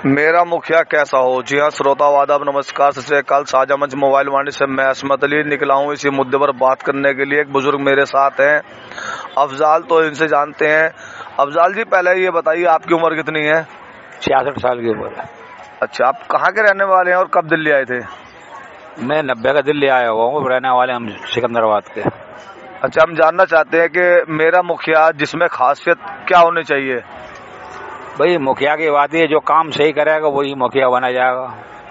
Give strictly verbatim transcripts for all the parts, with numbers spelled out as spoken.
मेरा मुखिया कैसा हो। जी हाँ श्रोता आदाब नमस्कार, सत श्री अकाल। साझा मंच मोबाइल वाणी से मैं असमत अली निकला हूँ इसी मुद्दे पर बात करने के लिए। एक बुजुर्ग मेरे साथ हैं, अफजाल, तो इनसे जानते हैं। अफजाल जी, पहले ये बताइए आपकी उम्र कितनी है। छियासठ साल की उम्र है। अच्छा, आप कहाँ के रहने वाले हैं और कब दिल्ली आए थे। मैं नब्बे का दिल्ली आया हुआ हूँ, रहने वाले हम सिकंदराबाद के। अच्छा, हम जानना चाहते हैं कि मेरा मुखिया जिसमें खासियत क्या होनी चाहिए। भाई मुखिया की बात है, जो काम सही करेगा वही मुखिया बना जाएगा।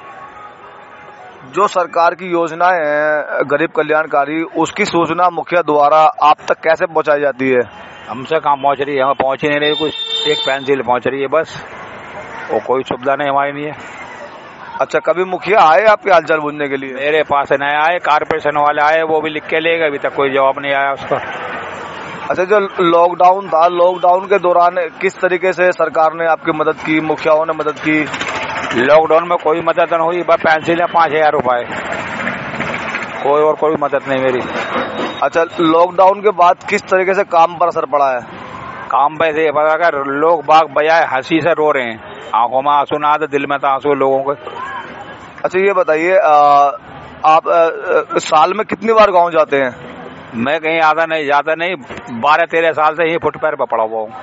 जो सरकार की योजनाएं हैं गरीब कल्याणकारी, उसकी सूचना मुखिया द्वारा आप तक कैसे पहुंचाई जाती है। हमसे कहाँ पहुंच रही है, हमें पहुंच ही नहीं रही। कुछ एक पेंसिल पहुंच रही है बस, वो कोई सुविधा नहीं हमारी नहीं है। अच्छा, कभी मुखिया आए आपके हालचाल पूछने के लिए। मेरे पास नहीं आए, कारपोरेशन वाले आए, वो भी लिख के ले गए, अभी तक कोई जवाब नहीं आया उसका। अच्छा, जो लॉकडाउन था, लॉकडाउन के दौरान किस तरीके से सरकार ने आपकी मदद की, मुखियाओं ने मदद की। लॉकडाउन में कोई मदद नहीं हुई, बस पेंसिल है पांच हजार रुपए, कोई और कोई मदद नहीं मेरी। अच्छा, लॉकडाउन के बाद किस तरीके से काम पर असर पड़ा है। काम पे से अगर लोग बाग बजाय हंसी से रो रहे हैं, आंखों में आंसू ना, तो दिल में तो आंसू लोगों के। अच्छा, ये बताइए, आप आ, साल में कितनी बार गांव जाते हैं। मैं कहीं आता नहीं, जाता नहीं, बारह तेरह साल से यही फुटपाथ पर पड़ा हुआ हूँ।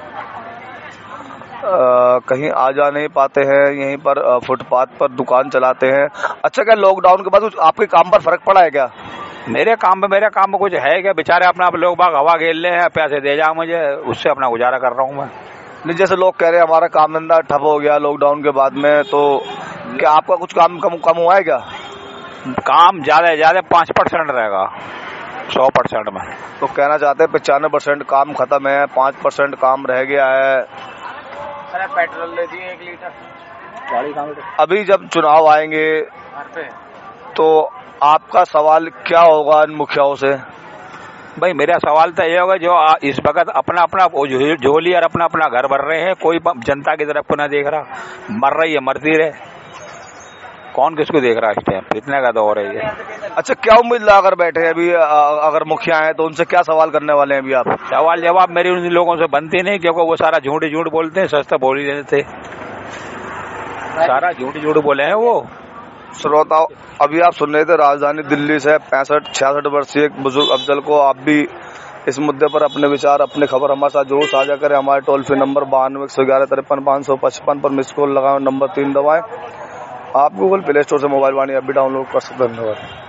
कहीं आ जा नहीं पाते हैं, यहीं पर फुटपाथ पर दुकान चलाते हैं। अच्छा, क्या लॉकडाउन के बाद कुछ आपके काम पर फर्क पड़ा है क्या। मेरे काम में मेरे काम में कुछ है क्या, बेचारे अपना आप लोग बाग हवा खेल रहे हैं, पैसे दे जाओ मुझे, उससे अपना गुजारा कर रहा हूँ मैं। नहीं, जैसे लोग कह रहे हैं हमारा काम धंधा ठप हो गया लॉकडाउन के बाद में, तो क्या आपका कुछ काम कम कम हुआ है क्या। काम ज्यादा ज्यादा पांच परसेंट रहेगा सौ परसेंट में। तो कहना चाहते हैं पचानवे परसेंट काम खत्म है, पांच परसेंट काम रह गया है। अरे पेट्रोल ले दिए एक लीटर। अभी जब चुनाव आएंगे तो आपका सवाल क्या होगा इन मुखियाओं से। भाई मेरा सवाल तो ये होगा, जो इस वक्त अपना अपना झोली और अपना अपना घर भर रहे हैं, कोई जनता की तरफ को ना देख रहा, मर रही है मरती रहे, कौन किसको देख रहा है इस टाइम, इतने का दौर है ये। अच्छा, क्या उम्मीद लगाकर बैठे हैं अभी, अगर मुखिया हैं तो उनसे क्या सवाल करने वाले हैं अभी आप। सवाल जवाब मेरी उन लोगों से बनती नहीं, क्योंकि वो सारा झूठ झूठ बोलते हैं, सस्ता बोल ही देते, सारा झूठ झूठ बोले हैं वो। श्रोता, अभी आप सुन रहे थे राजधानी दिल्ली से पैंसठ छियासठ वर्षीय एक बुजुर्ग अफजल को। आप भी इस मुद्दे पर अपने विचार, अपने खबर हमारे साथ जरूर साझा करें। हमारे टोल फ्री नंबर बानवे एक सौ ग्यारह तिरपन पाँच सौ पचपन पर मिस कॉल लगाएं, नंबर तीन दबाएं। आप गूगल प्ले स्टोर से मोबाइल वाणी ऐप भी डाउनलोड कर सकते हैं। धन्यवाद।